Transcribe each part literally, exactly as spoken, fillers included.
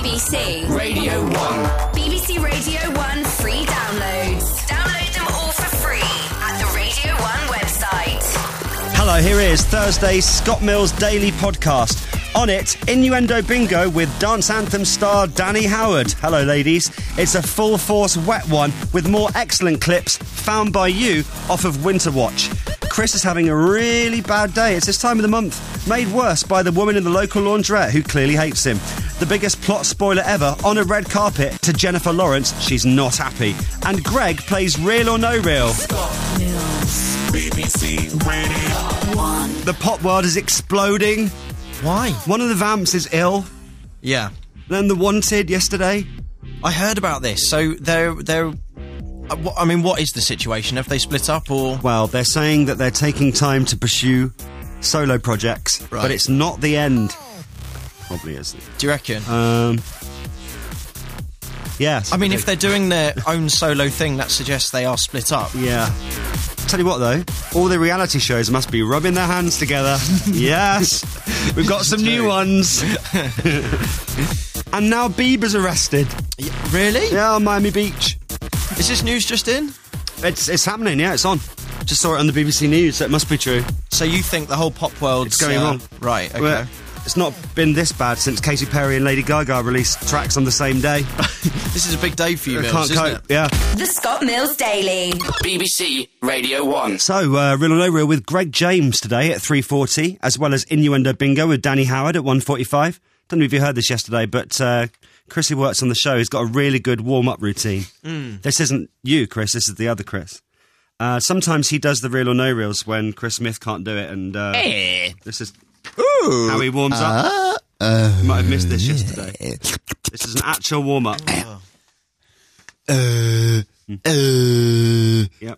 B B C Radio one. B B C Radio one free downloads. Download them all for free at the Radio one website. Hello, here is Thursday's Scott Mills Daily Podcast. On it, Innuendo Bingo with Dance Anthem star Danny Howard. Hello, ladies. It's a full-force wet one with more excellent clips found by you off of Winter Watch. Chris is having a really bad day. It's this time of the month, made worse by the woman in the local laundrette who clearly hates him. The biggest plot spoiler ever on a red carpet to Jennifer Lawrence. She's not happy. And Greg plays Real or No Real. Scott Mills, B B C Radio one. The pop world is exploding. Why? One of the vamps is ill. Yeah. Then The Wanted yesterday. I heard about this. So they're... they're uh, wh- I mean, what is the situation? Have they split up or... Well, they're saying that they're taking time to pursue solo projects, Right. but it's not the end. Probably isn't. Do you reckon? Um... Yes. I mean, if they're doing their own solo thing, that suggests they are split up. Yeah. Tell you what, though, all the reality shows must be rubbing their hands together. Yes, we've got some new ones. And now Bieber's arrested. Y- really? Yeah, on Miami Beach. Is this news just in? It's it's happening. Yeah, it's on. Just saw it on the B B C News, so it must be true. So you think the whole pop world's... It's going uh, wrong. Right, okay. Well, it's not been this bad since Katy Perry and Lady Gaga released tracks on the same day. This is a big day for you, I Mills, can't isn't cope. it? Yeah. The Scott Mills Daily. B B C Radio one. So, uh, Real or No Real with Greg James today at three forty, as well as Innuendo Bingo with Danny Howard at one forty-five. Don't know if you heard this yesterday, but uh, Chris, who works on the show, has got a really good warm-up routine. Mm. This isn't you, Chris, this is the other Chris. Uh, sometimes he does the Real or No Reals when Chris Smith can't do it, and uh, Eh. this is Ooh. how he warms up. Uh, Uh, you might have missed this yesterday. This is an actual warm-up. Oh. Uh, uh, Yep.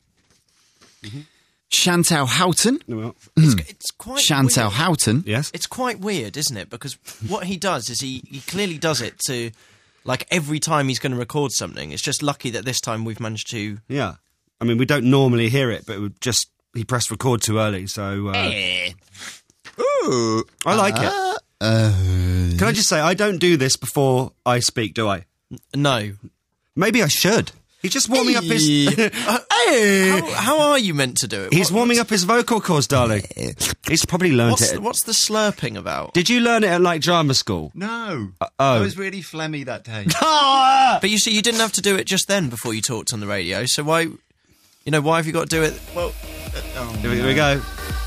Chantal Houghton. Well, It's, it's quite Chantal weird. Houghton. yes. It's quite weird, isn't it? Because what he does is he, he clearly does it to, like, every time he's going to record something. It's just lucky that this time we've managed to... Yeah. I mean, we don't normally hear it, but it would just he pressed record too early, so uh, Eh. Ooh. I like it. Uh, Can I just say, I don't do this before I speak, do I? No. Maybe I should. He's just warming up his... How, how are you meant to do it? He's What- warming up his vocal cords, darling. He's probably learnt What's, it. what's the slurping about? Did you learn it at, like, drama school? no. oh. I was really phlegmy that day. But you see, you didn't have to do it just then before you talked on the radio, so why... You know, why have you got to do it... Well, Here we, here we go.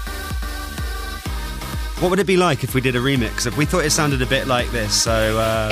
What would it be like if we did a remix? If we thought it sounded a bit like this, so... Um,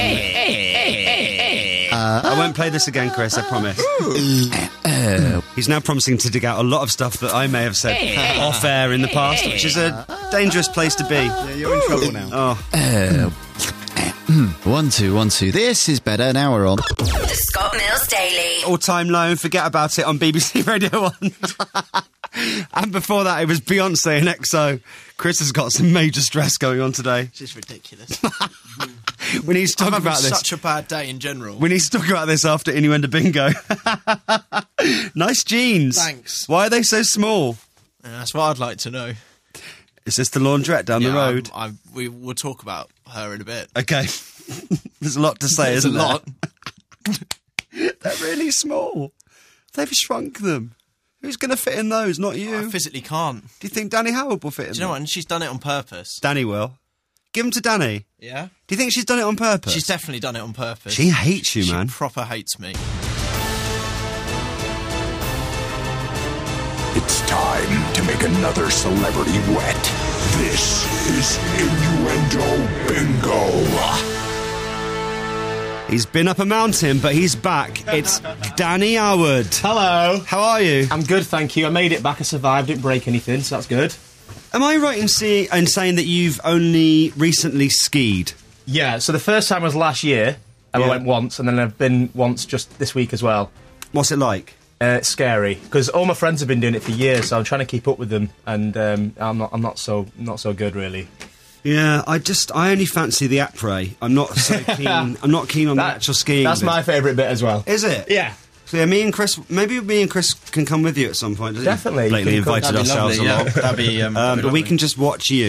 I won't play this again, Chris, I promise. He's now promising to dig out a lot of stuff that I may have said off air in the past, which is a dangerous place to be. Yeah, you're in trouble now. Oh, Uh, one, two, one, two. This is better. Now we're on. The Scott Mills Daily. all-time low, and forget about it on B B C Radio one. And before that, it was Beyonce and X O. Chris has got some major stress going on today. this is ridiculous. We need to talk I'm having about this. such a bad day in general. We need to talk about this after Innuendo Bingo. Nice jeans. Thanks. Why are they so small? Yeah, that's what I'd like to know. Is this the laundrette down the Yeah, road? I'm, I'm, we, we'll talk about her in a bit. Okay. There's a lot to say, There's isn't a lot. there? They're really small. They've shrunk them. Who's going to fit in those? Not you. I physically can't. Do you think Danny Howard will fit in Do you know them? what? And she's done it on purpose. Danny will. Give them to Danny. Yeah? Do you think she's done it on purpose? She's definitely done it on purpose. She hates you, She man. proper hates me. It's time to make another celebrity wet. This is Innuendo Bingo. He's been up a mountain, but he's back. It's Danny Howard. Hello. How are you? I'm good, thank you. I made it back. I survived. Didn't break anything, so that's good. Am I right in, see, in saying that you've only recently skied? Yeah, so the first time was last year, and Yeah. I went once, and then I've been once just this week as well. What's it like? Uh, it's scary because all my friends have been doing it for years, so I'm trying to keep up with them, and um, I'm not. I'm not so not so good really. Yeah, I just I only fancy the après. I'm not so keen. I'm not keen on the actual skiing. That's bit. my favourite bit as well. Is it? Yeah. So yeah, me and Chris. Maybe me and Chris can come with you at some point. Definitely. Blatantly You can come- invited That'd be ourselves lovely, yeah. along. That'd be, um, Um, that'd be but we lovely. can just watch you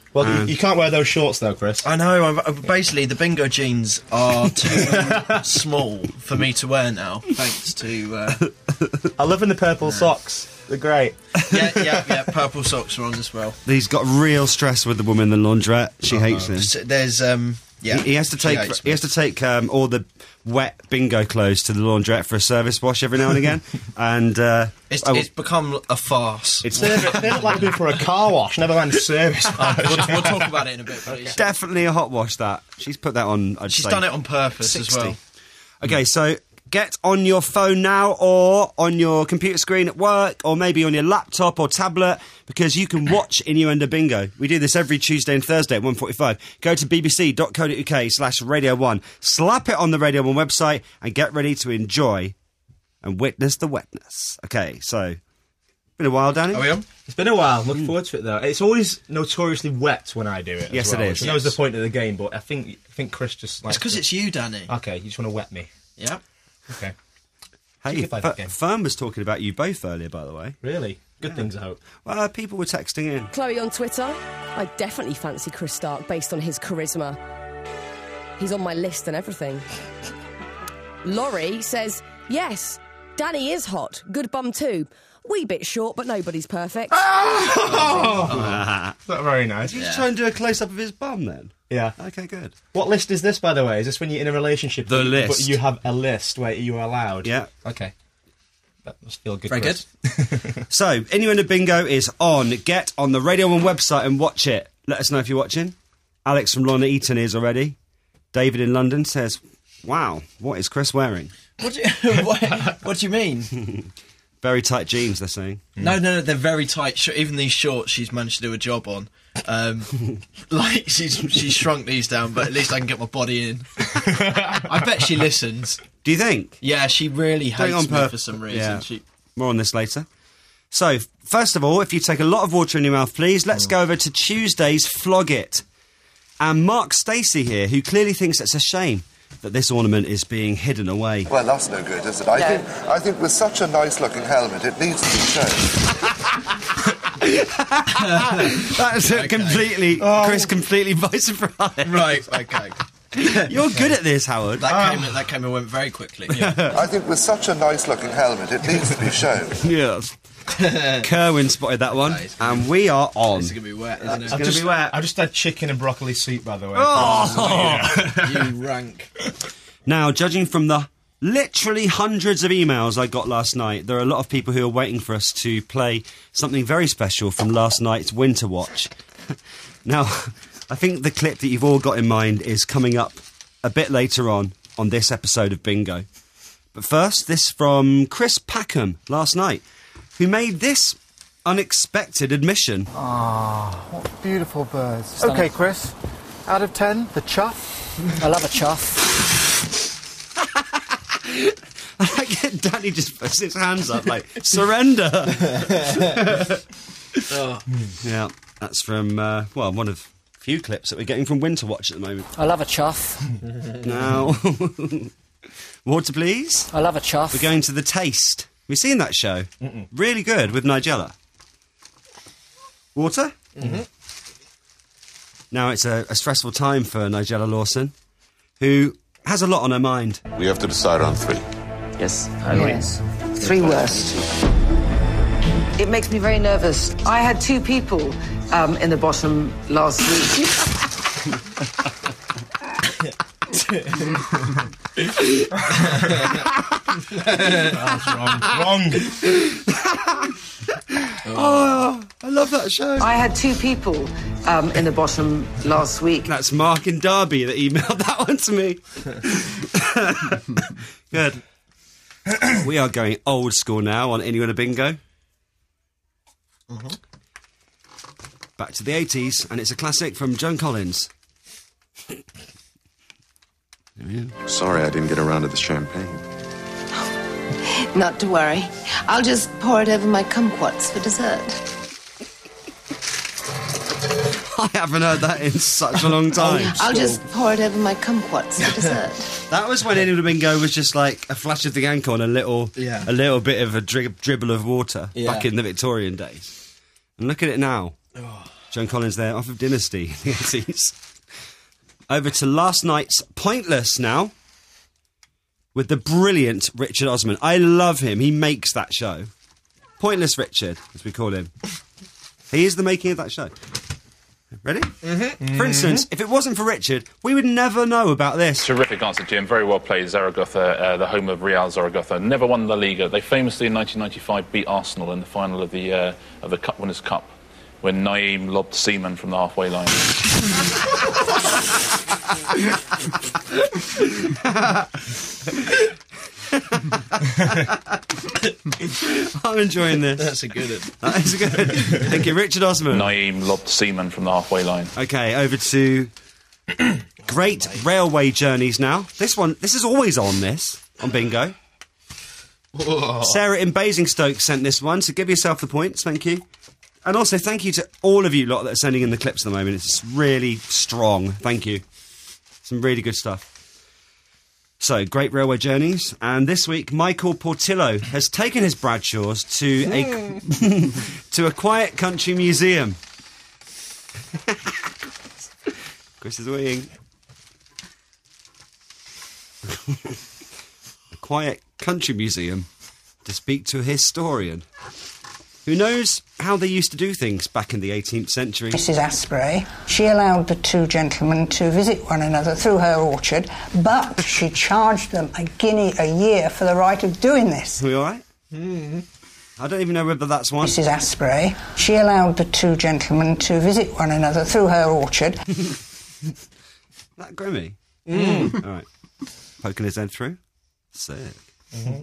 Well, um, you, you can't wear those shorts though, Chris. I know. I'm, I'm, basically, the bingo jeans are too small for me to wear now, thanks to... Uh, I love in the purple uh, socks. They're great. Yeah, yeah, yeah. Purple socks are on as well. He's got real stress with the woman in the laundrette. She oh, hates no. him. There's... um. Yeah, he, he has to take he has to take um, all the wet bingo clothes to the laundrette for a service wash every now and again, and uh, it's, oh, it's become a farce. It's they look like they're for a car wash, never mind a service. Oh, we'll, we'll talk about it in a bit. Please. Definitely a hot wash. That she's put that on. I'd she's say done it on purpose sixty. As well. Okay, so get on your phone now, or on your computer screen at work, or maybe on your laptop or tablet, because you can watch Innuendo Bingo. We do this every Tuesday and Thursday at one forty-five. Go to bbc.co.uk slash Radio one, slap it on the Radio one website, and get ready to enjoy and witness the wetness. Okay, so, been a while, Danny? Are we on? It's been a while. Looking mm. forward to it, though. It's always notoriously wet when I do it. Yes, well, it is. That was the point of the game, but I think I think Chris just likes It's because it's you, Danny. Okay, you just want to wet me. Yeah. Okay. Hey, F- Fern was talking about you both earlier, by the way. Really? Good yeah. things, I hope. Well, uh, people were texting in. Chloe on Twitter. I definitely fancy Chris Stark based on his charisma. He's on my list and everything. Laurie says, yes, Danny is hot. Good bum too. Wee bit short, but nobody's perfect. Oh! oh. Not very nice. Did you yeah. just try and do a close-up of his bum, then? Yeah. Okay, good. What list is this, by the way? Is this when you're in a relationship? The but, list. But you have a list where you're allowed? Yeah. Okay. That must feel good. Very Chris. good. So, Innuendo Bingo is on. Get on the Radio one website and watch it. Let us know if you're watching. Alex from Lorna Eaton is already. David in London says, wow, what is Chris wearing? What do you, what, what do you mean? Very tight jeans, they're saying. No, no, no, they're very tight. Sh- even these shorts she's managed to do a job on. Um, like, she's she's shrunk these down, but at least I can get my body in. I bet she listens. Do you think? Yeah, she really hates on me perp- for some reason. Yeah. She... More on this later. So, first of all, if you take a lot of water in your mouth, please, let's go over to Tuesday's Flog It. And Mark Stacey here, who clearly thinks it's a shame that this ornament is being hidden away. Well, that's no good, is it? I, No. think, I think with such a nice-looking helmet, it needs to be shown. That's okay. completely, oh. Chris, completely by surprise. Right, okay. You're good at this, Howard. That, Oh. came, that came and went very quickly. Yeah. I think with such a nice-looking helmet, it needs to be shown. Yes. Kerwin spotted that one, Nice. and we are on. It's going to be wet, isn't it? It's going to be wet. I just had chicken and broccoli soup, by the way. Oh. You rank. Now, judging from the literally hundreds of emails I got last night, there are a lot of people who are waiting for us to play something very special from last night's Winter Watch. Now, I think the clip that you've all got in mind is coming up a bit later on on this episode of Bingo. But first, this from Chris Packham last night, who made this unexpected admission. Ah, oh, what beautiful birds. Okay, Chris, out of ten, the chuff. I love a chuff. I like it. Danny just puts his hands up like, surrender! Oh. Yeah, that's from, uh, well, one of a few clips that we're getting from Winter Watch at the moment. I love a chuff. Now, water, please. I love a chuff. We're going to The Taste. Have you seen that show? Mm-mm. Really good, with Nigella. Water? Mm-hmm. Now, it's a, a stressful time for Nigella Lawson, who has a lot on her mind. We have to decide on three. Yes, yes. Three worst. It makes me very nervous. I had two people um, in the bottom last week. That's wrong. Wrong. Oh, I love that show. I had two people um, in the bottom last week. That's Mark and Darby that emailed that one to me. Good. We are going old school now on Innuendo Bingo. Mm-hmm. Back to the eighties, and it's a classic from Joan Collins. Sorry I didn't get around to the champagne. Not to worry. I'll just pour it over my kumquats for dessert. I haven't heard that in such a long time. I'll just pour it over my kumquats for dessert. That was when Innuendo Bingo was just like a flash of the ankle and a little, Yeah. a little bit of a dri- dribble of water Yeah. back in the Victorian days. And look at it now. Joan Collins there, off of Dynasty. the eighties. Over to last night's Pointless now, with the brilliant Richard Osman. I love him. He makes that show. Pointless Richard, as we call him. He is the making of that show. Ready? Mm-hmm. For instance, if it wasn't for Richard, we would never know about this. Terrific answer, Jim. Very well played. Zaragoza, uh, the home of Real Zaragoza, never won La Liga. They famously in nineteen ninety-five beat Arsenal in the final of the uh, of the Cup Winners' Cup when Naeem lobbed Seaman from the halfway line. I'm enjoying this. That's a good one. That is good. Thank you, Richard Osman. Naeem lobbed Seaman from the halfway line. Okay, over to Great Railway Journeys now. This one, this is always on this, on Bingo. Whoa. Sarah in Basingstoke sent this one, so give yourself the points, thank you. And also, thank you to all of you lot that are sending in the clips at the moment. It's really strong. Thank you. Some really good stuff. So, Great Railway Journeys. And this week, Michael Portillo has taken his Bradshaws to a to a quiet country museum. Chris is weighing. A quiet country museum to speak to a historian who knows how they used to do things back in the eighteenth century. Missus Asprey, she allowed the two gentlemen to visit one another through her orchard, but she charged them a guinea a year for the right of doing this. Are we all right? Mm-hmm. I don't even know whether that's one. Missus Asprey, she allowed the two gentlemen to visit one another through her orchard. That Grimmy? Mm. All right. Poking his head through. Sick. Mm-hmm.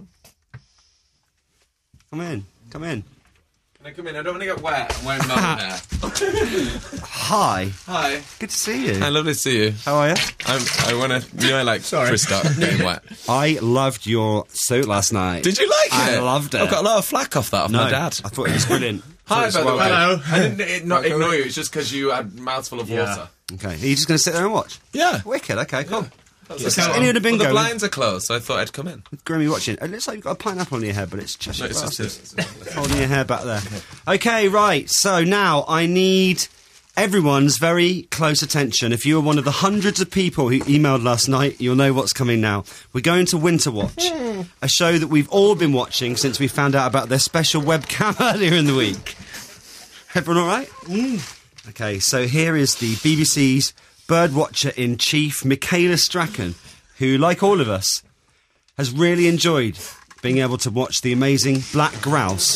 Come in. Come in. Can I come in? I don't want to get wet. I'm wearing mum hair. Hi. Hi. Good to see you. Hi, lovely to see you. How are you? I'm, I want to... You know, I like Sorry. Chris Stark getting wet. I loved your suit last night. Did you like I it? I loved it. I've got a lot of flack off that off no, my dad. I thought it was brilliant. Hi, was by the well way. done. Hello. I didn't it, not ignore you. It's just because you had a mouthful of Yeah. water. Okay. Are you just going to sit there and watch? Yeah. Wicked. Okay, cool. Yeah. This Okay. is Innuendo Bingo. Well, the blinds are closed, so I thought I'd come in. With Grimmy watching. It looks like you've got a pineapple on your head, but it's Cheshire No, it's just glasses. this. Holding your hair back there. Okay, right. So now I need everyone's very close attention. If you are one of the hundreds of people who emailed last night, you'll know what's coming now. We're going to Winter Watch, a show that we've all been watching since we found out about their special webcam earlier in the week. Everyone all right? Mm. Okay, so here is the B B C's birdwatcher-in-chief, Michaela Strachan, who, like all of us, has really enjoyed being able to watch the amazing black grouse.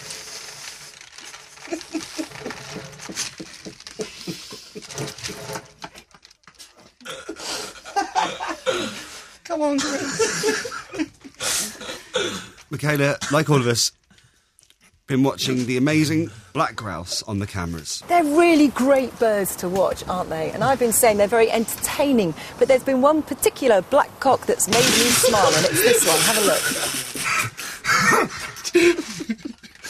Come on, Chris. Michaela, like all of us, been watching the amazing black grouse on the cameras. They're really great birds to watch, aren't they? And I've been saying they're very entertaining, but there's been one particular black cock that's made me smile, and it's this one. Have a look.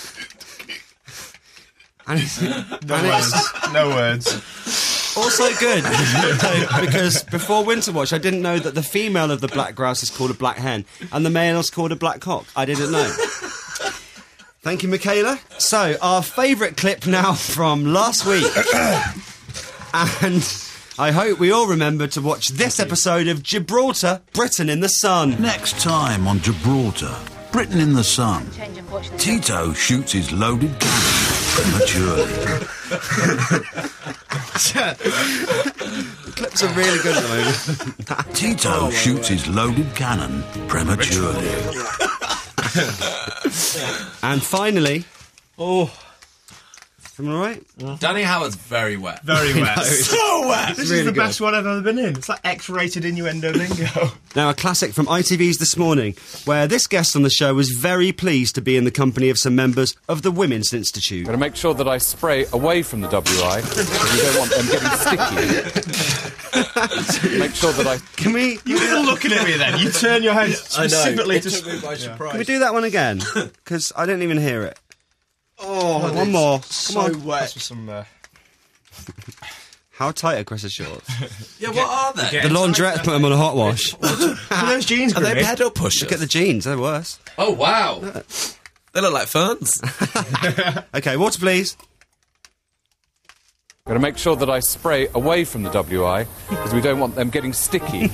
And it's, No and words. it's No words. also good, so, because before Winter Watch, I didn't know that the female of the black grouse is called a black hen, and the male is called a black cock. I didn't know. Thank you, Michaela. So, our favourite clip now from last week. And I hope we all remember to watch this episode of Gibraltar, Britain in the Sun. Next time on Gibraltar, Britain in the Sun, Tito shoots his loaded cannon prematurely. The clips are really good at the moment. Tito Oh, shoots his loaded cannon prematurely. And finally... Oh... Am I right? Danny Howard's very wet. Very wet. So wet! This really is the good. best one I've ever been in. It's like X-rated Innuendo Bingo. Now, a classic from I T V's This Morning, where this guest on the show was very pleased to be in the company of some members of the Women's Institute. I'm going to make sure that I spray away from the W I, because we don't want them getting sticky. Make sure that I... Can we... You were looking at me then. You turn your head specifically It to... took me by surprise. Can we do that one again? Because I didn't even hear it. Oh, one more. Come so on. wet. That's for some... Uh... How tight are Chris's shorts? Yeah, what are they? The laundrette put them on a hot wash. Are those jeans, Are they Grimmy? pedal pushers? Look at the jeans, they're worse. Oh, wow. They look like ferns. Okay, water please. Got to make sure that I spray away from the W I because we don't want them getting sticky.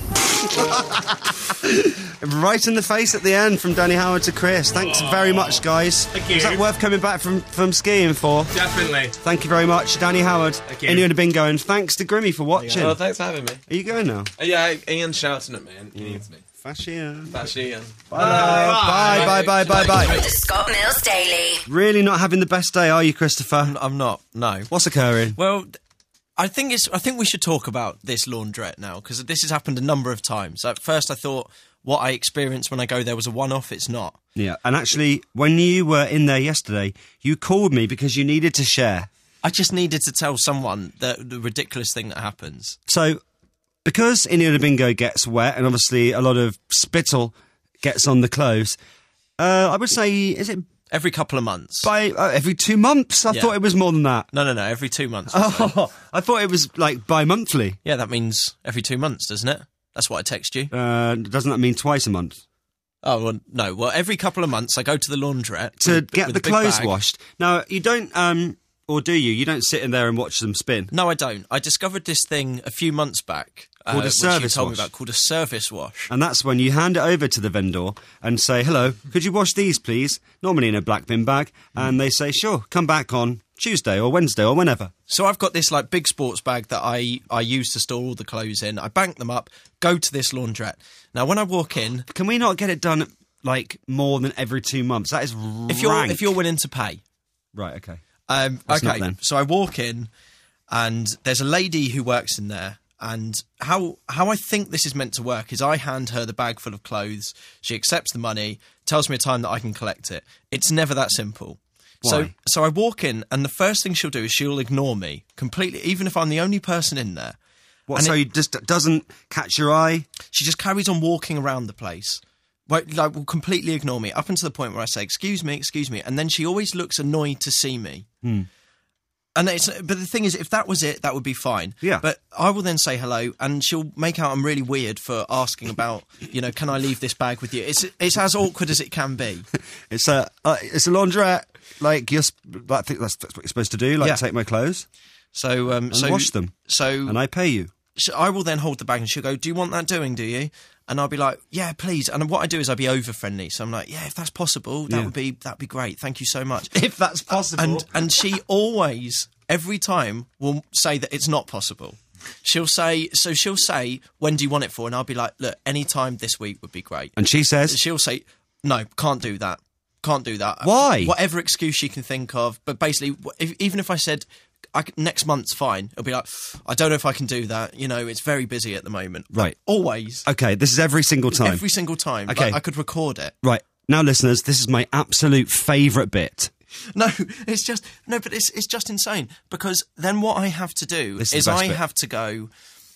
Right in the face at the end from Danny Howard to Chris. Thanks very much, guys. Thank you. Was that worth coming back from, from skiing for? Definitely. Thank you very much, Danny Howard. Thank you. Innuendo Bingo, and thanks to Grimmy for watching. Oh, thanks for having me. Are you going now? Uh, yeah, Ian's shouting at me and he needs me. Fashion. Fashion. Bye. Bye, bye, bye, bye, bye. The Scott Mills Daily. Really not having the best day, are you, Christopher? I'm not, no. What's occurring? Well, I think it's. I think we should talk about this laundrette now, because this has happened a number of times. At first I thought what I experienced when I go there was a one-off. It's not. Yeah, and actually, when you were in there yesterday, you called me because you needed to share. I just needed to tell someone the, the ridiculous thing that happens. So, because Innuendo Bingo gets wet, and obviously a lot of spittle gets on the clothes, uh, I would say, is it... Every couple of months. By uh, every two months? I Yeah. thought it was more than that. No, no, no, every two months. or so. Oh, I thought it was like bi-monthly. Yeah, that means every two months, doesn't it? That's what I text you. Uh, doesn't that mean twice a month? Oh, well, no. Well, every couple of months I go to the laundrette To with- get with the a big clothes bag. washed. Now, you don't, um, or do you? You don't sit in there and watch them spin. No, I don't. I discovered this thing a few months back. Called a which service you told wash. me about, called a service wash. And that's when you hand it over to the vendor and say, hello, could you wash these, please? Normally in a black bin bag. And they say, sure, come back on Tuesday or Wednesday or whenever. So I've got this like big sports bag that I, I use to store all the clothes in. I bank them up, go to this laundrette. Now, when I walk in... Can we not get it done, like, more than every two months? That is rank. If you're, if you're willing to pay. Right, okay. Um, That's not okay, then. so I walk in and there's a lady who works in there. And how how I think this is meant to work is I hand her the bag full of clothes, she accepts the money, tells me a time that I can collect it. It's never that simple. So Why? so I walk in and the first thing she'll do is she'll ignore me completely, even if I'm the only person in there. What, And so it- it just doesn't catch your eye? She just carries on walking around the place. Like, like, will completely ignore me up until the point where I say, excuse me, excuse me. And then she always looks annoyed to see me. Hmm. And it's, but the thing is, if that was it, that would be fine. Yeah. But I will then say hello, and she'll make out I'm really weird for asking about, you know, can I leave this bag with you? It's it's as awkward as it can be. It's a uh, it's a laundrette. Like you're, sp- I think that's, that's what you're supposed to do. Like Yeah. take my clothes So um, and so wash them, So and I pay you. so I will then hold the bag, and she'll go, "Do you want that doing? Do you?" And I'll be like, "Yeah, please." And what I do is I'll be over friendly. So I'm like, "Yeah, if that's possible, that Yeah. would be that'd be great. Thank you so much." If that's possible. And and she always, every time, will say that it's not possible. She'll say, so she'll say, when do you want it for? And I'll be like, look, any time this week would be great. And she says, She'll say, no, can't do that. Can't do that. Why? Whatever excuse she can think of. But basically, if, even if I said, I c next month's fine, it'll be like, I don't know if I can do that. You know, it's very busy at the moment. Right. Always. Okay, this is every single time. Every single time. Okay. Like, I could record it. Right. Now, listeners, this is my absolute favourite bit. No, it's just no, but it's it's just insane because then what I have to do This is is the best I bit. have to go.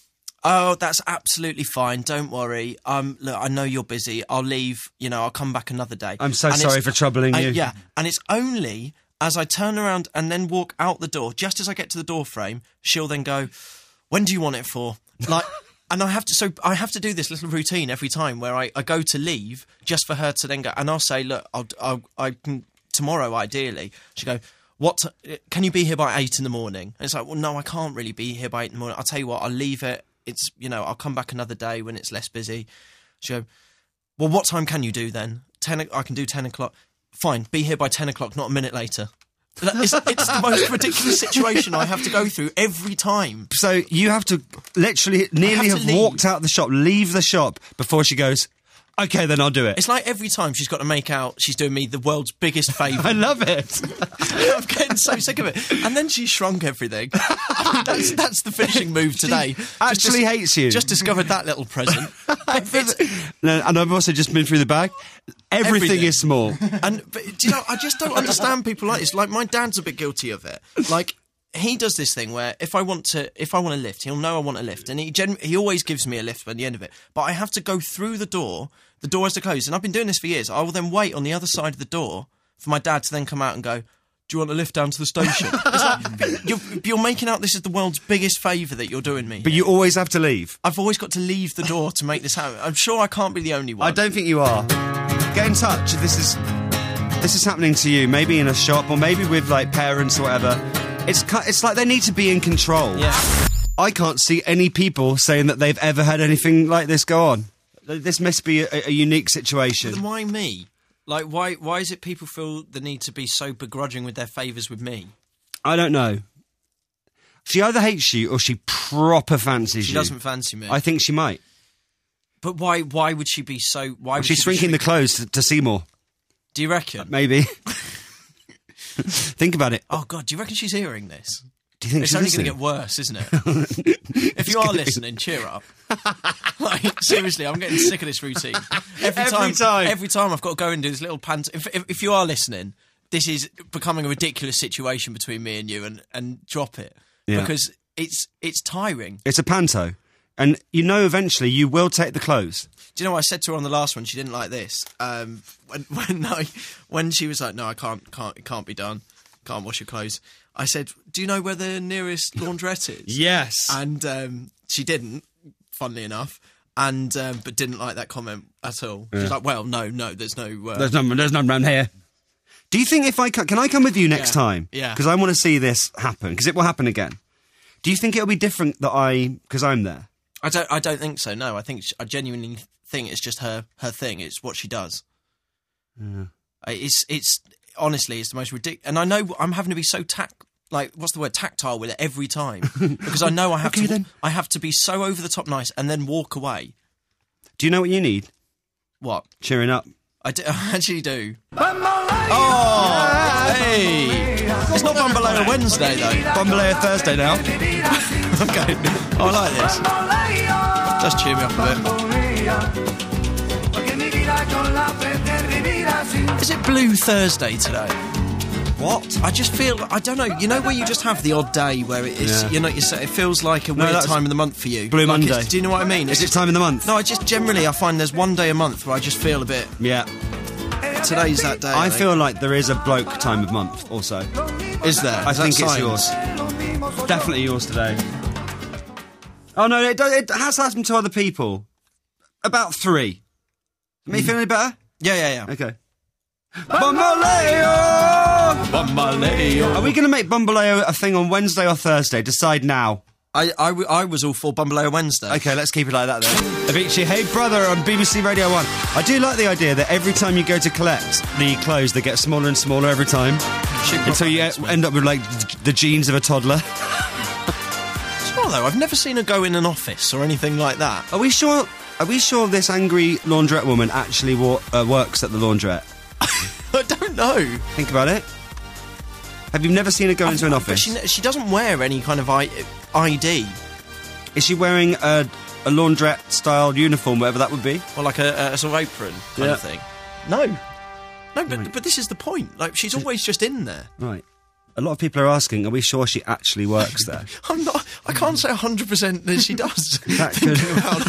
Oh, that's absolutely fine. Don't worry. Um, look, I know you're busy. I'll leave. You know, I'll come back another day. I'm so And sorry it's- for troubling I- you. Yeah, and it's only as I turn around and then walk out the door. Just as I get to the door frame, she'll then go, "When do you want it for?" Like. And I have to, so I have to do this little routine every time where I, I go to leave just for her to then go, and I'll say, look, I'll, I'll, I can, tomorrow ideally. She'll go, what, t- can you be here by eight in the morning? And it's like, well, no, I can't really be here by eight in the morning. I'll tell you what, I'll leave it. It's, you know, I'll come back another day when it's less busy. She'll go, well, what time can you do then? ten, o- I can do ten o'clock. Fine, be here by ten o'clock, not a minute later. It's, it's the most ridiculous situation I have to go through every time. So you have to literally nearly have have, to leave. walked out the shop, leave the shop before she goes, okay, then I'll do it. It's like every time she's got to make out she's doing me the world's biggest favour. I love it. I'm getting so sick of it. And then she shrunk everything. I mean, that's, that's the finishing move today. actually just, hates you. Just discovered that little present. It's- No, and I've also just been through the bag. Everything, Everything. is small. and but, do you know, I just don't understand people like this. Like my dad's a bit guilty of it. Like he does this thing where if I want to, if I want a lift, he'll know I want a lift, and he gen- he always gives me a lift by the end of it. But I have to go through the door. The door has to close, and I've been doing this for years. I will then wait on the other side of the door for my dad to then come out and go, do you want a lift down to the station? It's like, you're, you're making out this is the world's biggest favour that you're doing me. But you always have to leave. I've always got to leave the door to make this happen. I'm sure I can't be the only one. I don't think you are. Get in touch if this is this is happening to you. Maybe in a shop or maybe with like parents or whatever. It's ki- it's like they need to be in control. Yeah. I can't see any people saying that they've ever had anything like this go on. This must be a, a unique situation. Then why me? Like, why why is it people feel the need to be so begrudging with their favours with me? I don't know. She either hates you or she proper fancies She you. doesn't fancy me. I think she might. But why Why would she be so... Why Well, would she's she be shrinking the shrink- clothes to, to see more. Do you reckon? Maybe. Think about it. Oh, God, do you reckon she's hearing this? Do you think It's she's only going listening? to get worse, isn't it? If you are listening, cheer up. Like, seriously, I'm getting sick of this routine. Every, Every time, time. Every time I've got to go and do this little pant... If, if, if you are listening, this is becoming a ridiculous situation between me and you, and, and drop it. Yeah. Because it's it's tiring. It's a panto. And you know eventually you will take the clothes. Do you know what I said to her on the last one? She didn't like this. Um, when when I when she was like, "No, I can't, can't, it can't be done. Can't wash your clothes." I said, "Do you know where the nearest laundrette is?" Yes. And um, she didn't, funnily enough, and um, but didn't like that comment at all. Yeah. She's like, "Well, no, no, there's no, uh, There's none, there's none around here. Do you think if I... co- Can I come with you next Yeah. time? Yeah. Because I want to see this happen. Because it will happen again. Do you think it'll be different that I... Because I'm there? I don't, I don't think so. No, I think she, I genuinely think it's just her, her thing. It's what she does. Yeah. Uh, It's, it's honestly, it's the most ridiculous. And I know I'm having to be so tac, like what's the word, tactile with it every time because I know I have Okay, to, then. I have to be so over the top nice and then walk away. Do you know what you need? What? Cheering up. I, do, I actually do. Oh, hey! It's not Bambaleo Wednesday though. Bambaleo Thursday now. Okay, oh, I like this. Just cheer me up a bit. Is it Blue Thursday today? What? I just feel, I don't know, you know where you just have the odd day where it is, Yeah. you know, you say, it feels like a No, weird that's time of the month for you. Blue Like Monday. it's- Do you know what I mean? Is It's it time in the month? No, I just generally, I find there's one day a month where I just feel a bit, Yeah. today's that day. I think. feel like there is a bloke time of month also. Is there? I Is that think it's science? yours. Definitely yours today. Oh no, it, do- it has happened to other people. About three. Me feeling any better? Yeah, yeah, yeah. Okay. Bambaleo! Bambaleo. Are we going to make Bambaleo a thing on Wednesday or Thursday? Decide now. I, I, w- I was all for Bambaleo Wednesday. Okay, let's keep it like that then. Avicii, Hey Brother on B B C Radio one. I do like the idea that every time you go to collect the clothes, they get smaller and smaller every time. Until you e- end up with, like, the jeans of a toddler. Well, though, I've never seen her go in an office or anything like that. Are we sure... Are we sure this angry laundrette woman actually wa- uh, works at the laundrette? I don't know. Think about it. Have you never seen her go into an But office? she, she doesn't wear any kind of I- ID. Is she wearing a, a laundrette-style uniform, whatever that would be? Or like a, a sort of apron kind Yeah. of thing. No. No, but, but this is the point. Like, she's always just in there. Right. A lot of people are asking, are we sure she actually works there? I'm not... I can't say one hundred percent that she does. That could,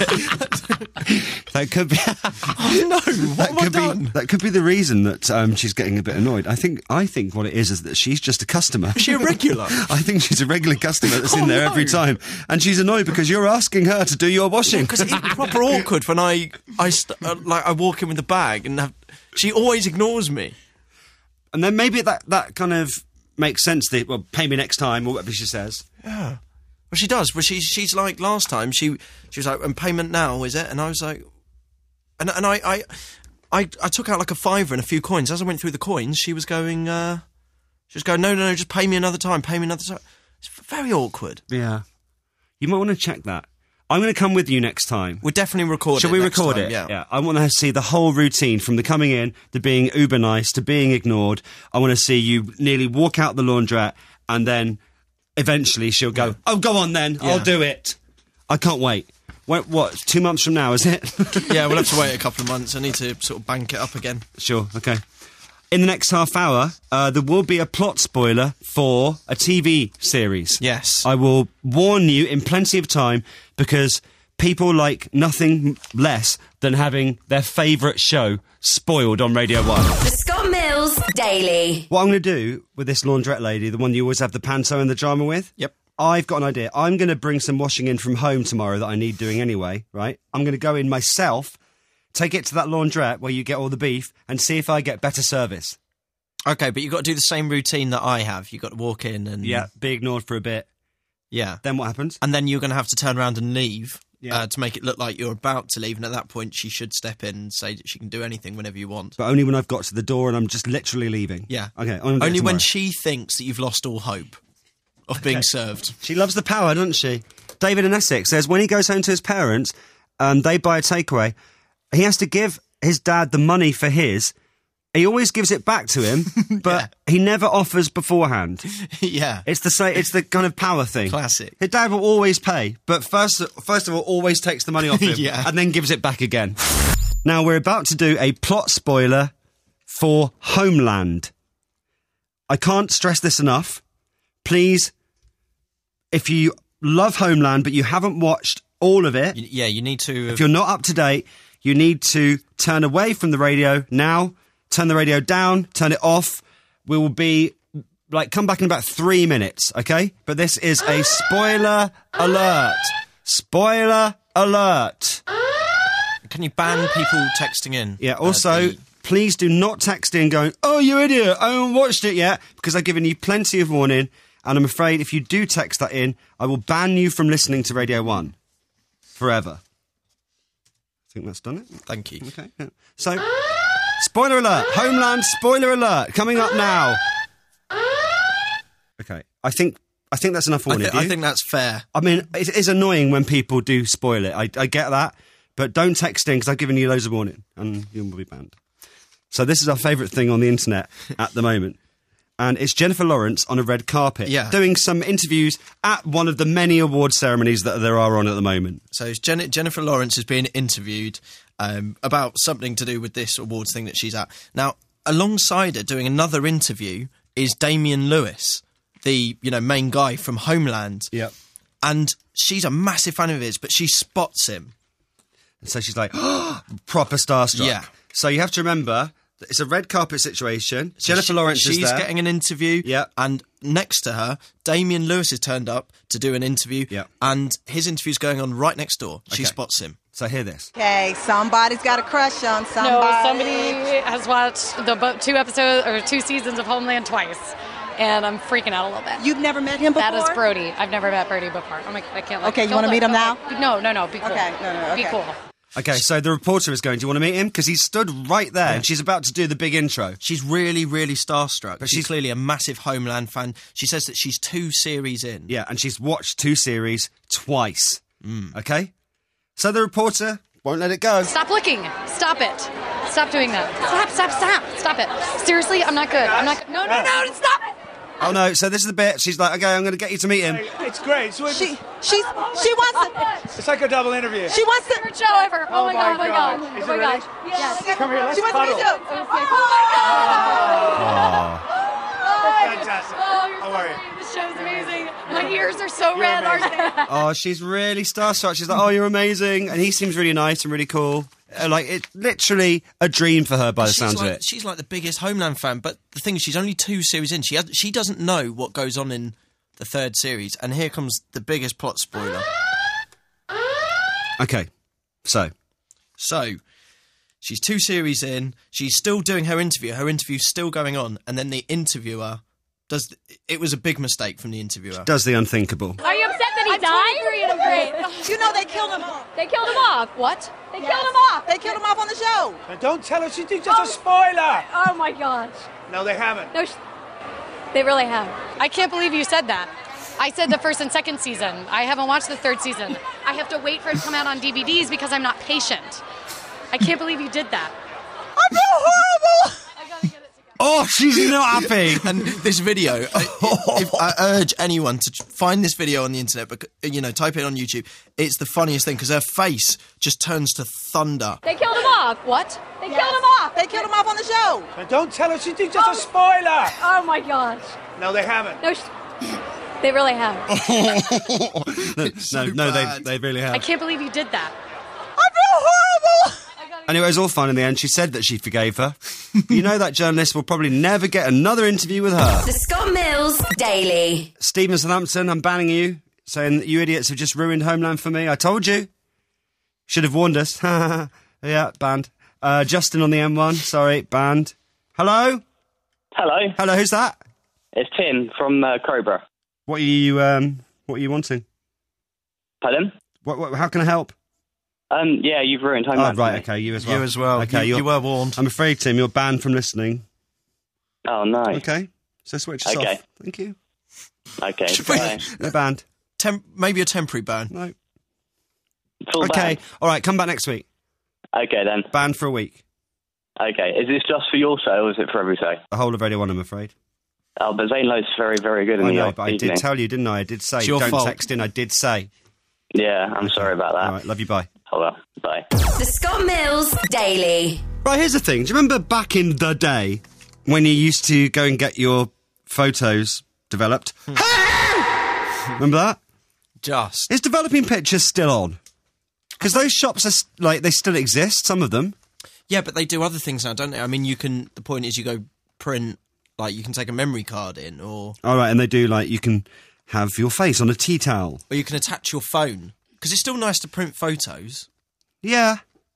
that could be. Oh no! What that have I could done? be. That could be the reason that um, she's getting a bit annoyed. I think. I think what it is is that she's just a customer. Is she a regular? I think she's a regular customer that's in Oh, there no. every time, and she's annoyed because you're asking her to do your washing. Because it's proper awkward when I I st- uh, like I walk in with the bag and have, she always ignores me. And then maybe that that kind of makes sense. That well, pay me next time or whatever she says. Yeah. Well, she does. Well, she's she's like last time. She she was like, "And payment now, is it?" And I was like, and and I I I, I took out like a fiver and a few coins. As I went through the coins, she was going, uh, she was going, "No, no, no, just pay me another time. Pay me another time." It's very awkward. Yeah. You might want to check that. I'm going to come with you next time. We'll definitely record Shall it. we next record time, it? Yeah. yeah. I want to see the whole routine from the coming in to being uber nice to being ignored. I want to see you nearly walk out the laundrette and then eventually she'll go, oh, go on then. Yeah. I'll do it. I can't wait. What, what, two months from now, is it? Yeah, we'll have to wait a couple of months. I need to sort of bank it up again. Sure, okay. In the next half hour, uh, there will be a plot spoiler for a T V series. Yes. I will warn you in plenty of time because people like nothing less than having their favourite show spoiled on Radio one. The Scott Mills Daily. What I'm going to do with this laundrette lady, the one you always have the panto and the drama with... Yep. I've got an idea. I'm going to bring some washing in from home tomorrow that I need doing anyway, right? I'm going to go in myself, take it to that laundrette where you get all the beef, and see if I get better service. Okay, but you've got to do the same routine that I have. You've got to walk in and... Yeah, be ignored for a bit. Yeah. Then what happens? And then you're going to have to turn around and leave Yeah. uh, to make it look like you're about to leave. And at that point, she should step in and say that she can do anything whenever you want. But only when I've got to the door and I'm just literally leaving. Yeah. Okay. I'm gonna do it Only when tomorrow. she thinks that you've lost all hope of being served. She loves the power, doesn't she? David in Essex says when he goes home to his parents, um, they buy a takeaway. He has to give his dad the money for his. He always gives it back to him, but he never offers beforehand. Yeah. It's the same. It's the kind of power thing. Classic. His dad will always pay, but first, first of all, always takes the money off him Yeah. and then gives it back again. Now, we're about to do a plot spoiler for Homeland. I can't stress this enough. Please, if you love Homeland, but you haven't watched all of it, Y- Yeah, you need to... if you're not up to date, you need to turn away from the radio now, turn the radio down, turn it off. We will be, like, come back in about three minutes, okay? But this is a spoiler alert. Spoiler alert. Can you ban people texting in? Yeah, also, please do not text in going, oh, you idiot, I haven't watched it yet, because I've given you plenty of warning, and I'm afraid if you do text that in, I will ban you from listening to Radio one. Forever. I think that's done it. Thank you. Okay. Yeah. So, spoiler alert. Homeland spoiler alert. Coming up now. Okay. I think I think that's enough I, warning. thi- do you? I think that's fair. I mean, it is annoying when people do spoil it. I, I get that. But don't text in because I've given you loads of warning and you will be banned. So this is our favourite thing on the internet at the moment. And it's Jennifer Lawrence on a red carpet Yeah. doing some interviews at one of the many award ceremonies that there are on at the moment. So Jen- Jennifer Lawrence is being interviewed um, about something to do with this awards thing that she's at. Now, alongside her doing another interview is Damian Lewis, the you know main guy from Homeland. Yep. And she's a massive fan of his, but she spots him. And so she's like, proper starstruck. Yeah. So you have to remember, that it's a red carpet situation. So Jennifer she- Lawrence she's is there. getting an interview. Yeah. And next to her, Damian Lewis has turned up to do an interview. Yeah. And his interview's going on right next door. She Okay. spots him. So hear this. Okay, somebody's got a crush on somebody. No, somebody has watched the bo- two episodes or two seasons of Homeland twice, and I'm freaking out a little bit. You've never met him before? That is Brody. I've never met Brody before. Oh my, I can't. Like, Okay, you don't wanna look, meet him don't now? look. No, no, no. Be cool. Okay, no, no, Be okay. cool. Okay, so the reporter is going, do you want to meet him? Because he stood right there and she's about to do the big intro. She's really, really starstruck. But she's she's- clearly a massive Homeland fan. She says that she's two series in. Yeah, and she's watched two series twice. Mm. Okay? So the reporter won't let it go. Stop looking. Stop it. Stop doing that. Stop, stop, stop. Stop it. Seriously, I'm not good. I'm not good. No, no, no, stop it. Oh no, so this is the bit. She's like, okay, I'm going to get you to meet him. It's great. So She, she's, she wants to, it's like a double interview. she wants to. Favorite show ever. Oh, my god, oh my god. Is Oh it my really? god. Yes. Come here, let's She wants to cuddle. meet you. Oh my god. Fantastic. Oh, How are you? This show's amazing. My ears are so red, aren't they? Oh, she's really starstruck. She's like, oh, you're amazing. And he seems really nice and really cool. Uh, like, it's literally a dream for her by the she's sounds like, of it. She's like the biggest Homeland fan, but the thing is, she's only two series in. She has, she doesn't know what goes on in the third series, and here comes the biggest plot spoiler. Okay, so. So, she's two series in. She's still doing her interview. Her interview's still going on, and then the interviewer does. It was a big mistake from the interviewer. Does the unthinkable. Are you upset that he I'm died? twenty-three and I'm great. You know they killed him off. They killed him off. What? They killed him off. They killed him off on the show. Now don't tell us. It's just a spoiler. Oh my gosh. No, they haven't. No, sh- they really have. I can't believe you said that. I said the first and second season. I haven't watched the third season. I have to wait for it to come out on D V Ds because I'm not patient. I can't believe you did that. I feel horrible. Oh, she's not happy. And this video, I, if I urge anyone to find this video on the internet, but you know, type it on YouTube. It's the funniest thing because her face just turns to thunder. They killed him off. What? They Killed him off. They killed him off on the show. Now don't tell us. It's just a spoiler. Oh my gosh. No, they haven't. No, sh- they really have. no, no, no they, they really have. I can't believe you did that. I feel horrible. Anyway, it was all fun in the end. She said that she forgave her. But you know that journalist will probably never get another interview with her. The Scott Mills Daily. Stephen Southampton, I'm banning you, saying that you idiots have just ruined Homeland for me. I told you. Should have warned us. Yeah, banned. Uh, Justin on the M one, sorry, banned. Hello? Hello. Hello, who's that? It's Tim from uh, Crowborough. What are you, um, what are you wanting? Pardon? What, what, how can I help? Um, yeah, you've ruined home. Oh, Life for right, me. okay, you as well. You as well. Okay, You- you're- you were warned. I'm afraid, Tim, you're banned from listening. Oh, no. Okay, so switch us Okay. off. Thank you. Okay, bye. You're banned. Tem- maybe a temporary ban. No. Full Okay, ban. all right, come back next week. Okay, then. Banned for a week. Okay, is this just for your show or is it for every show? The whole of Radio one, I'm afraid. Oh, but Zane Lowe's very, very good in I the know, e- but I evening. did tell you, didn't I? I did say, It's your don't fault. text in, I did say. Yeah, I'm sorry about that. All right, love you, bye. Oh, well, bye. The Scott Mills Daily. Right, here's the thing. Do you remember back in the day when you used to go and get your photos developed? Remember that? Just. Is developing pictures still on? Because those shops are, s- like, they still exist, some of them. Yeah, but they do other things now, don't they? I mean, you can. The point is, you go print, like, you can take a memory card in, or All right, and they do, like, you can have your face on a tea towel. or you can attach your phone because it's still nice to print photos. Yeah.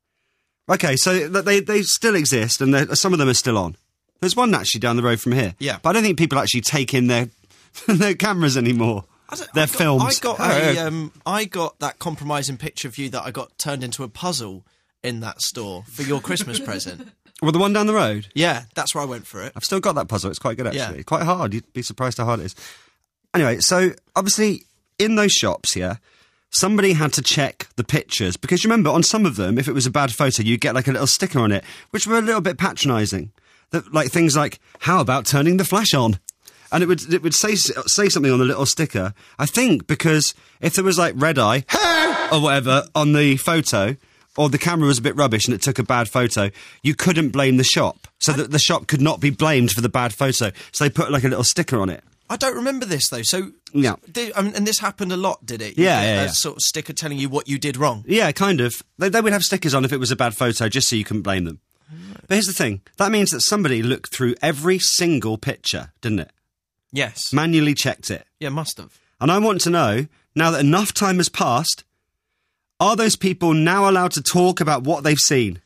Okay, so th- they they still exist, and they're- some of them are still on. There's one actually down the road from here. Yeah. But I don't think people actually take in their their cameras anymore. Their films. I got a, um, I got that compromising picture of you that I got turned into a puzzle in that store for your Christmas present. Well, the one down the road? Yeah, that's where I went for it. I've still got that puzzle. It's quite good, actually. Yeah. Quite hard. You'd be surprised how hard it is. Anyway, so obviously in those shops, yeah, somebody had to check the pictures because you remember on some of them, if it was a bad photo, you get like a little sticker on it, which were a little bit patronising. That, like things like, how about turning the flash on? And it would it would say say something on the little sticker. I think because if there was like red eye or whatever on the photo, or the camera was a bit rubbish and it took a bad photo, you couldn't blame the shop. So that the shop could not be blamed for the bad photo. So they put like a little sticker on it. I don't remember this though. So Yeah. did, I mean, and this happened a lot, did it? You Yeah, get yeah, a yeah. sort of sticker telling you what you did wrong. Yeah, kind of. They, they would have stickers on if it was a bad photo, just so you couldn't blame them. But here's the thing. That means that somebody looked through every single picture, didn't it? Yes. Manually checked it. Yeah, must have. And I want to know, now that enough time has passed, are those people now allowed to talk about what they've seen?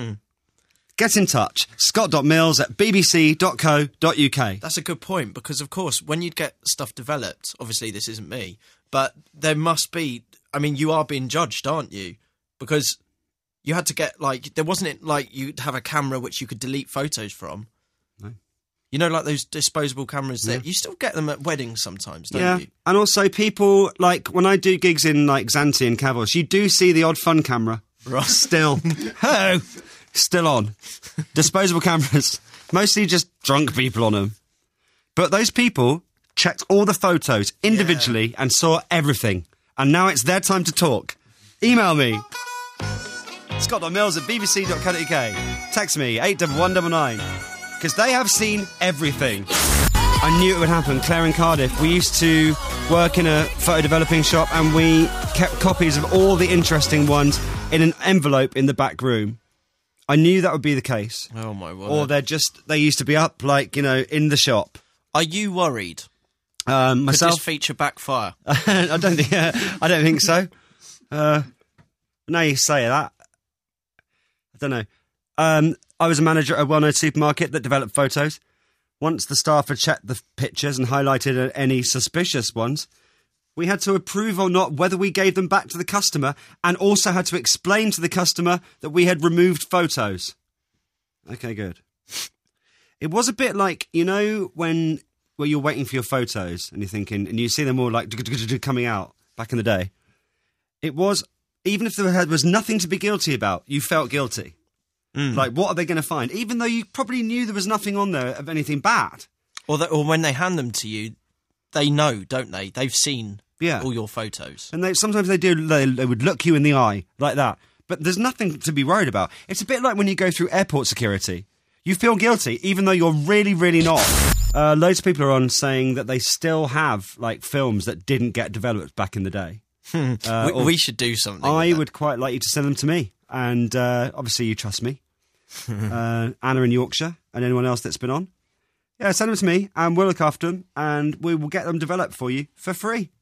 Get in touch. Scott.mills at bbc dot co dot uk. That's a good point because, of course, when you get stuff developed, obviously this isn't me, but there must be. I mean, you are being judged, aren't you? Because you had to get like there wasn't it like you'd have a camera which you could delete photos from. No. You know, like those disposable cameras that you still get them at weddings sometimes, don't Yeah, you? and also people, like, when I do gigs in, like, Xanthi and Cavils, you do see the odd fun camera. Right. Still. Hello! Still on. Disposable cameras. Mostly just drunk people on them. But those people checked all the photos individually and saw everything. And now it's their time to talk. Email me. Scott.mills at bbc dot co dot uk. Text me, eight one one nine nine. Because they have seen everything. I knew it would happen. Claire in Cardiff, we used to work in a photo developing shop and we kept copies of all the interesting ones in an envelope in the back room. I knew that would be the case. Oh my word! Or they're just, they used to be up, like, you know, in the shop. Are you worried? Um, myself, Could this feature backfire? I don't think. Uh, I don't think so. Uh, now you say that, I don't know. Um, I was a manager at a well-known supermarket that developed photos. Once the staff had checked the pictures and highlighted any suspicious ones, we had to approve or not whether we gave them back to the customer, and also had to explain to the customer that we had removed photos. Okay, good. It was a bit like, you know, when where you're waiting for your photos and you're thinking, and you see them all like coming out back in the day. It was, even if there was nothing to be guilty about, you felt guilty. Mm. Like, what are they going to find? Even though you probably knew there was nothing on there of anything bad. Or, that, or when they hand them to you, they know, don't they? They've seen Yeah. all your photos. And they, sometimes they do, they, they would look you in the eye like that. But there's nothing to be worried about. It's a bit like when you go through airport security. You feel guilty, even though you're really, really not. Uh, loads of people are on saying that they still have, like, films that didn't get developed back in the day. Uh, we, or- we should do something. I would quite like you to send them to me. And uh, obviously you trust me. uh, Anna in Yorkshire and anyone else that's been on. Yeah, send them to me and we'll look after them and we will get them developed for you for free.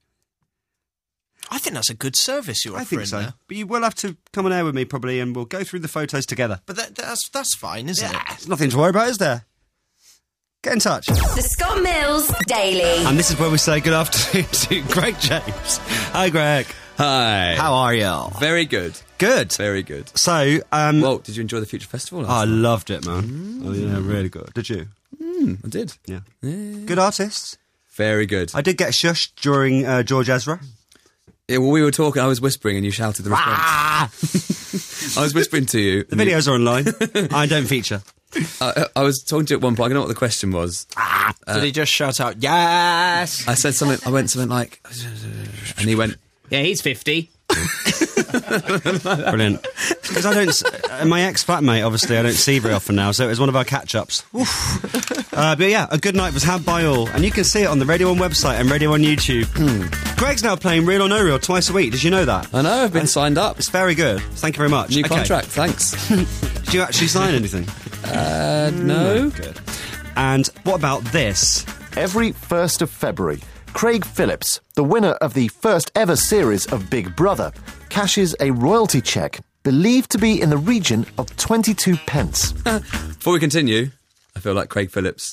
I think that's a good service you're I offering think so. there. But you will have to come on air with me probably and we'll go through the photos together. But that, that's that's fine, isn't Yeah, it? there's nothing to worry about, is there? get in touch. The Scott Mills Daily. And this is where we say good afternoon to Greg James. Hi, Greg. Hi. How are you? Very good. Good. Very good. So, um... well, did you enjoy the Future Festival last I night? loved it, man. Mm. Oh, yeah, really good. Did you? Mm, I did. Yeah. yeah. Good artists. Very good. I did get shushed during uh, George Ezra. Yeah, well, we were talking, I was whispering and you shouted the response. I was whispering to you. The videos you... are online. I don't feature. I, I was talking to you at one point, I don't know what the question was. Ah, uh, did he just shout out, yes? I said something, I went something like, and he went, yeah, he's fifty. Brilliant. Because I don't, uh, my ex-flatmate, obviously, I don't see very often now, so it was one of our catch-ups. uh, but yeah, a good night was had by all, and you can see it on the Radio one website and Radio one YouTube. Greg's now playing Real or No Real twice a week. Did you know that? I know, I've been uh, signed up. It's very good. Thank you very much. New okay. contract, thanks. Did you actually sign anything? Uh, no. Good. And what about this? Every first of February, Craig Phillips, the winner of the first ever series of Big Brother, cashes a royalty cheque believed to be in the region of twenty-two pence. Before we continue, I feel like Craig Phillips.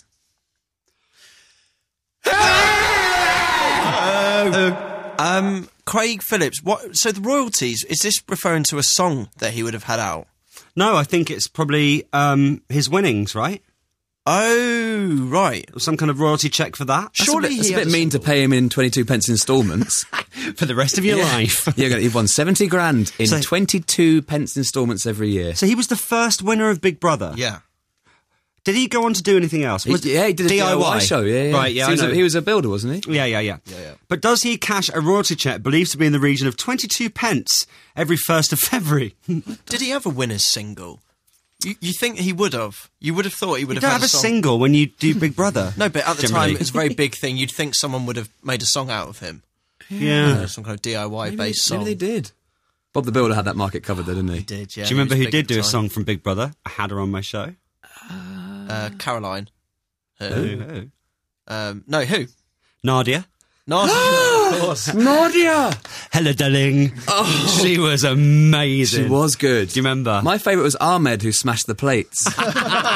uh, um, Craig Phillips, what? So the royalties, is this referring to a song that he would have had out? No, I think it's probably um, his winnings, right? Oh, right. Some kind of royalty check for that. Surely it's a bit, a bit mean to pay him in twenty-two pence instalments. For the rest of your yeah. life. Yeah, you've won seventy grand in so, twenty-two pence instalments every year. So he was the first winner of Big Brother? Yeah. Did he go on to do anything else? Was he, yeah, he did a D I Y, D I Y show, yeah, yeah. Right, yeah, so he, I was know. A, he was a builder, wasn't he? Yeah, yeah, yeah, yeah, yeah. But does he cash a royalty cheque believed to be in the region of twenty-two pence every first of February? Did he have a winner's single? You, you think he would have? You would have thought he would you have don't had have a, a song. single when you do Big Brother. No, but at the generally. time, it's a very big thing. You'd think someone would have made a song out of him. Yeah. You know, some kind of D I Y-based maybe, song. Maybe they did. Bob the Builder had that market covered, though, didn't he? He did, yeah. Do you remember who did do time. a song from Big Brother? I had her on my show. Uh, Caroline. Who? Who? who? Um, no, who? Nadia. Nadia, of course. Nadia! Hello, darling. Oh. She was amazing. She was good. Do you remember? My favourite was Ahmed, who smashed the plates. the,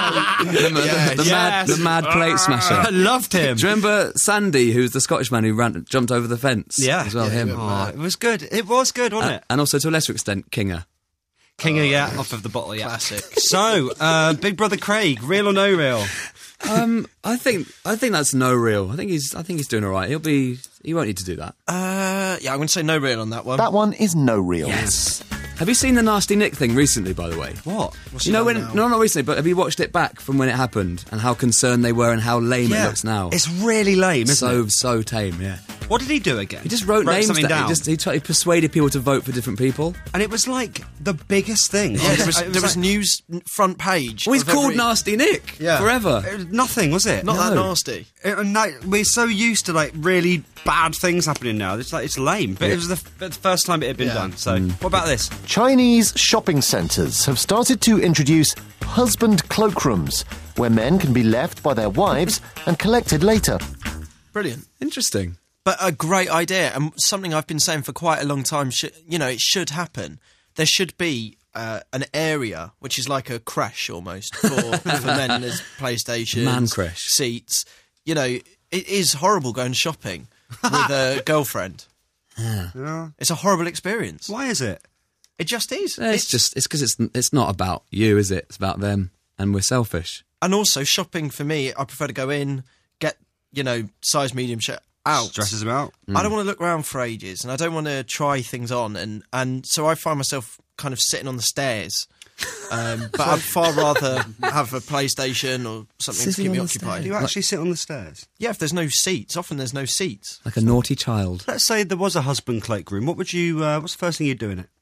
yes. the, the, yes. mad, the mad plate smasher. I loved him. Do you remember Sandy, who was the Scottish man who ran, jumped over the fence? Yeah. As well, yeah, him. Oh, it was good. It was good, wasn't uh, it? And also, to a lesser extent, Kinga. Kinga, oh. yeah, off of the bottle, yeah. Classic. So, uh, Big Brother Craig, real or no real? um, I think I think that's no real. I think he's I think he's doing all right. He'll be. He won't need to do that. Uh, yeah, I'm going to say no real on that one. That one is no real. Yes. Have you seen the Nasty Nick thing recently, by the way? What? What's you know when? now? No, not recently, but have you watched it back from when it happened and how concerned they were and how lame yeah. it looks now? It's really lame, isn't so, it? So so tame, yeah. What did he do again? He just wrote, wrote names something down. down. He, just, he, tried, he persuaded people to vote for different people. And it was like the biggest thing. Yeah, there was, it was, there was like, news front page. Well, he's of called every... Nasty Nick yeah. forever. It was nothing, was it? Not no. that nasty. It, and like, we're so used to like really bad things happening now. It's like it's lame. But yeah. it was the, the first time it had been yeah. done. So, mm. what about this? Chinese shopping centres have started to introduce husband cloakrooms, where men can be left by their wives and collected later. Brilliant. Interesting. But a great idea, and something I've been saying for quite a long time. Sh- you know, it should happen. There should be uh, an area which is like a creche almost for, for men. There's PlayStation, man creche seats. You know, it is horrible going shopping with a girlfriend. Yeah. Yeah. It's a horrible experience. Why is it? It just is. Yeah, it's, it's just it's because it's it's not about you, is it? It's about them, and we're selfish. And also shopping for me, I prefer to go in, get you know size medium shirt out, Stresses them out. Mm. I don't want to look around for ages, and I don't want to try things on, and and so I find myself kind of sitting on the stairs. Um, but I'd far rather have a PlayStation or something Sitting to keep me on the occupied. stairs. Do you actually sit on the stairs? Yeah, if there's no seats, often there's no seats. Like a naughty child. Let's say there was a husband cloakroom. What would you? Uh, what's the first thing you'd do in it?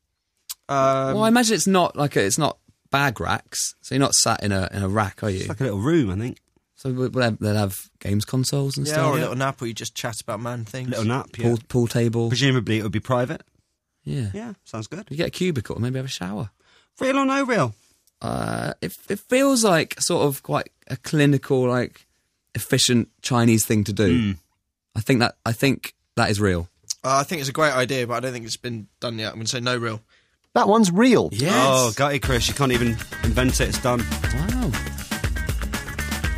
Um, well, I imagine it's not like a, it's not bag racks, so you're not sat in a in a rack, are you? It's like a little room, I think. So we'll have, they'll have games consoles and yeah, stuff. or a little nap, or you just chat about man things. Little nap, yeah. Pool, pool table. Presumably it would be private. Yeah, Yeah, sounds good. you get a cubicle, maybe have a shower. Real or no real? Uh, it it feels like sort of quite a clinical, like efficient Chinese thing to do. Mm. I think that I think that is real. Uh, I think it's a great idea, but I don't think it's been done yet. I'm going to say no real. That one's real. Yes. Oh, got it, Chris. You can't even invent it. It's done. Wow.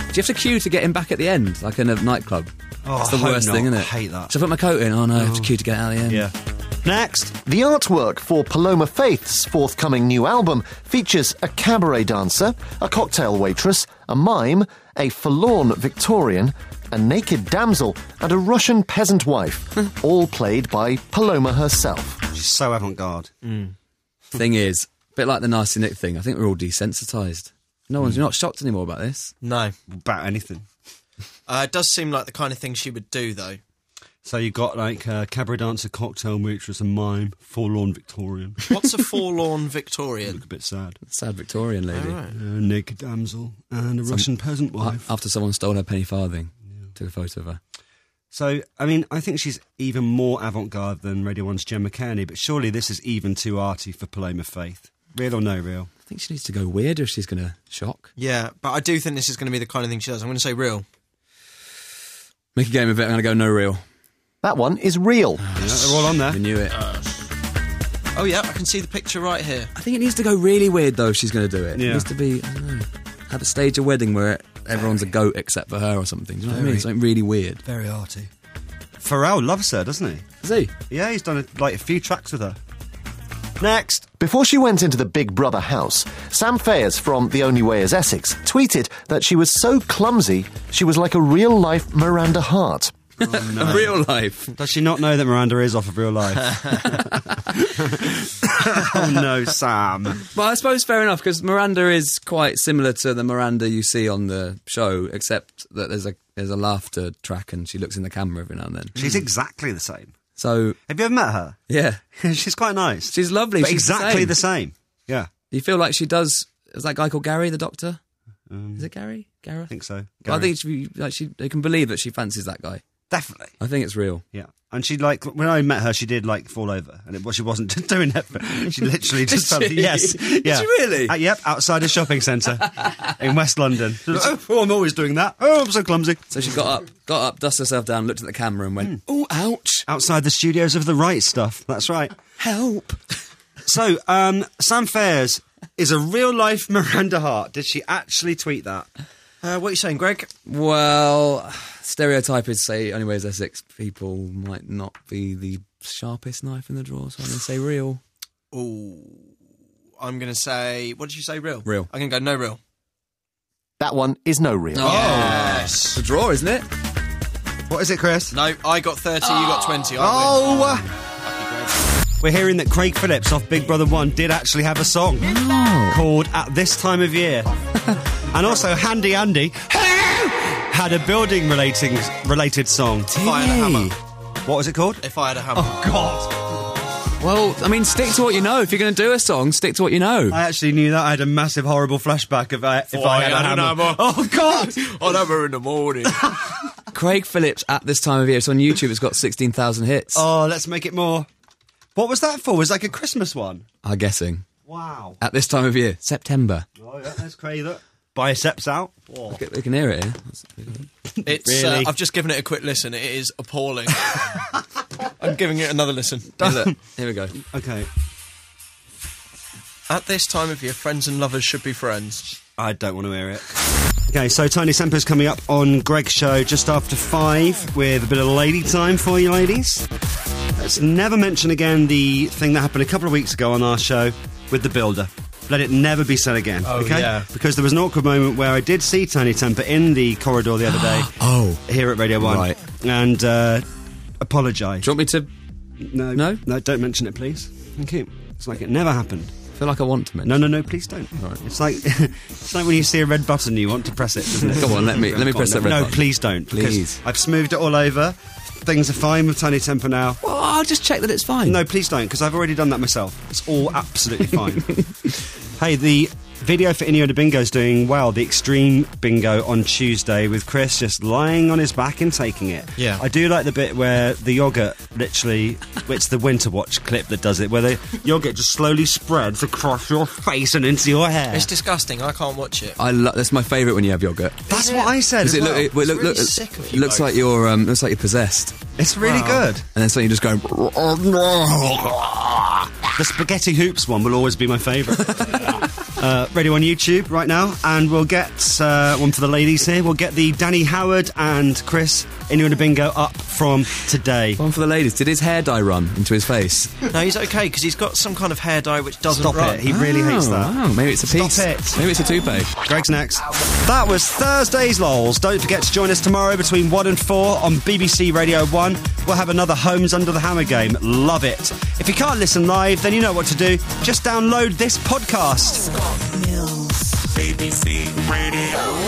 you have to queue to get him back at the end, like in a nightclub? Oh, That's the I hope worst not. thing, isn't I it? hate that. Should I put my coat in? Oh no, I have to queue to get out at the end. Yeah. Next. The artwork for Paloma Faith's forthcoming new album features a cabaret dancer, a cocktail waitress, a mime, a forlorn Victorian, a naked damsel, and a Russian peasant wife, all played by Paloma herself. She's so avant-garde. Mm. Thing is, a bit like the Nasty Nick thing, I think we're all desensitised. No one's Mm. you're not shocked anymore about this. No. About anything. Uh, it does seem like the kind of thing she would do, though. So you got like uh, cabaret dancer, cocktail waitress, a mime, forlorn Victorian. What's a forlorn Victorian? Look a bit sad. Sad Victorian lady. All right. A naked damsel and a Some- Russian peasant wife. A- After someone stole her penny farthing. Took a photo of her. So, I mean, I think she's even more avant-garde than Radio one's Gemma Kearney, but surely this is even too arty for Paloma Faith. Real or no real? I think she needs to go weirder if she's going to shock. Yeah, but I do think this is going to be the kind of thing she does. I'm going to say real. Make a game of it, I'm going to go no real. That one is real. Yeah, they're all on there. I knew it. Oh, yeah, I can see the picture right here. I think it needs to go really weird, though, if she's going to do it. Yeah. It needs to be, I don't know, have a stage a wedding where everyone's a goat except for her or something. Do you know what I mean? Very- Something really weird. Very arty. Pharrell loves her, doesn't he? Is he? Yeah, he's done a, like a few tracks with her. Next. Before she went into the Big Brother house, Sam Faiers from The Only Way is Essex tweeted that she was so clumsy she was like a real-life Miranda Hart. Oh, no. Real life. Does she not know that Miranda is off of real life? Oh no, Sam. Well, I suppose fair enough, because Miranda is quite similar to the Miranda you see on the show, except that there's a there's a laughter track and she looks in the camera every now and then. She's exactly the same. So, have you ever met her? Yeah. She's quite nice. She's lovely. But She's exactly the same. the same. Yeah. You feel like she does... Is that guy called Gary, the doctor? Um, Is it Gary? Gareth? I think so. But I Gary. think she, like, she, they can believe that she fancies that guy. Definitely. I think it's real. Yeah. And she, like, when I met her, she did, like, fall over. And it, well, she wasn't doing it, but she literally just fell. Did she? Yes. Did Yeah. she really? Uh, yep, outside a shopping centre in West London. She was like, oh, oh, I'm always doing that. Oh, I'm so clumsy. So she got up, got up, dusted herself down, looked at the camera and went, oh, ouch. Outside the studios of The Right Stuff. That's right. Help. So, um, Sam Faiers is a real-life Miranda Hart. Did she actually tweet that? Uh, what are you saying, Greg? Well, stereotype is say Only Way is Essex people might not be the sharpest knife in the drawer, so I'm going to say real. Oh, I'm going to say... What did you say, real? Real. I'm going to go no real. That one is no real. Oh, Yes. the draw, isn't it? What is it, Chris? No, I got thirty, you got twenty. I Oh! win. Happy Greg. We're hearing that Craig Phillips off Big Brother one did actually have a song called At This Time of Year. And also Handy Andy had a building relating, related song. If I had a hammer. What was it called? If I had a hammer. Oh, God. Well, I mean, stick to what you know. If you're going to do a song, stick to what you know. I actually knew that. I had a massive, horrible flashback of uh, if Oh, I had, a hammer. Oh, God! I'll have her in the morning. Craig Phillips, At This Time of Year. It's on YouTube. It's got sixteen thousand hits. Oh, let's make it more. What was that for? Was it like a Christmas one? I'm guessing. Wow. At This Time of Year. September. Oh, yeah, that's crazy. Look. Biceps out. Oh. We can hear it here. It's. Really? Uh, I've just given it a quick listen. It is appalling. I'm giving it another listen. Here, look. Here we go. Okay. At this time of year, friends and lovers should be friends. I don't want to hear it. Okay, so Tony Semper's coming up on Greg's show just after five with a bit of lady time for you ladies. Let's never mention again the thing that happened a couple of weeks ago on our show with the builder. Let it never be said again, Oh, okay? yeah. Because there was an awkward moment where I did see Tony Temper in the corridor the other day. Oh. Here at Radio one. Right. And uh, apologise. Do you want me to... No. No? No, don't mention it, please. Thank you. It's like it never happened. I feel like I want to mention. No, no, no, please don't. Right. It's like it's like when you see a red button, you want to press it, doesn't it? Come on, let me- let me Go press on, that no, red No, button. please don't. because Please. I've smoothed it all over. Things are fine with Tony Temper now. Well, I'll just check that it's fine. No, please don't, because I've already done that myself. It's all absolutely fine. Hey, the video for Innuendo Bingo is doing well. The Extreme Bingo on Tuesday with Chris just lying on his back and taking it. Yeah. I do like the bit where the yoghurt literally, it's the Winter Watch clip that does it, where the yoghurt just slowly spreads across your face and into your hair. It's disgusting. I can't watch it. I lo- that's my favourite when you have yogurt. That's what I said. Because As it, well. look, it, well, It's look, really look, sick of it you looks both. like you're um, looks like you're possessed, It's really good. and then suddenly you just go. The spaghetti hoops one will always be my favourite. uh, Radio one YouTube right now, and we'll get uh, one for the ladies here. We'll get the Danny Howard and Chris Innuendo Bingo up from today. One for the ladies. Did his hair dye run into his face? No, he's okay because he's got some kind of hair dye which doesn't Stop run. it. He really hates Oh, that. wow, maybe it's a Stop piece. it. Maybe it's a toupee. Greg's next. That was Thursday's Lols. Don't forget to join us tomorrow between one and four on B B C Radio one. We'll have another Homes Under the Hammer game. Love it. If you can't listen live, then you know what to do. Just download this podcast. Scott Mills, B B C Radio